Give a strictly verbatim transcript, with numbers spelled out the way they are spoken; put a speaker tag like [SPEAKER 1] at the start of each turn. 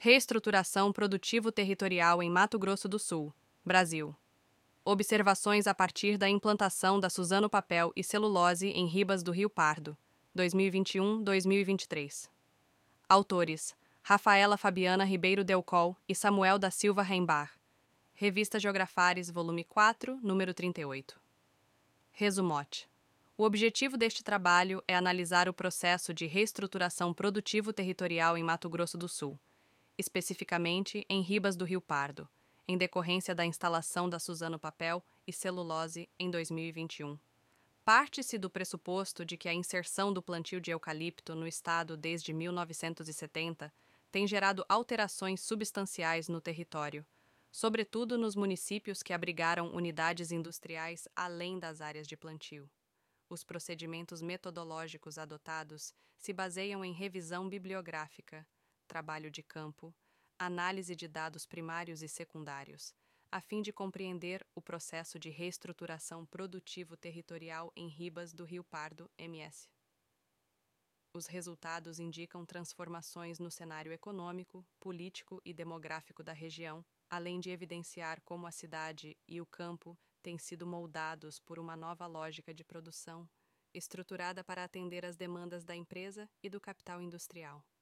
[SPEAKER 1] Reestruturação produtivo-territorial em Mato Grosso do Sul, Brasil. Observações a partir da implantação da Suzano Papel e Celulose em Ribas do Rio Pardo, dois mil e vinte e um a dois mil e vinte e três. Autores: Rafaela Fabiana Ribeiro Delcol e Samuel da Silva Reimbach. Revista Geografares, volume quatro, número trinta e oito. Resumote. O objetivo deste trabalho é analisar o processo de reestruturação produtivo-territorial em Mato Grosso do Sul, especificamente em Ribas do Rio Pardo, em decorrência da instalação da Suzano Papel e Celulose em dois mil e vinte e um. Parte-se do pressuposto de que a inserção do plantio de eucalipto no estado desde mil novecentos e setenta tem gerado alterações substanciais no território, sobretudo nos municípios que abrigaram unidades industriais além das áreas de plantio. Os procedimentos metodológicos adotados se baseiam em revisão bibliográfica, trabalho de campo, análise de dados primários e secundários, a fim de compreender o processo de reestruturação produtivo-territorial em Ribas do Rio Pardo, M S. Os resultados indicam transformações no cenário econômico, político e demográfico da região, além de evidenciar como a cidade e o campo têm sido moldados por uma nova lógica de produção, estruturada para atender às demandas da empresa e do capital industrial.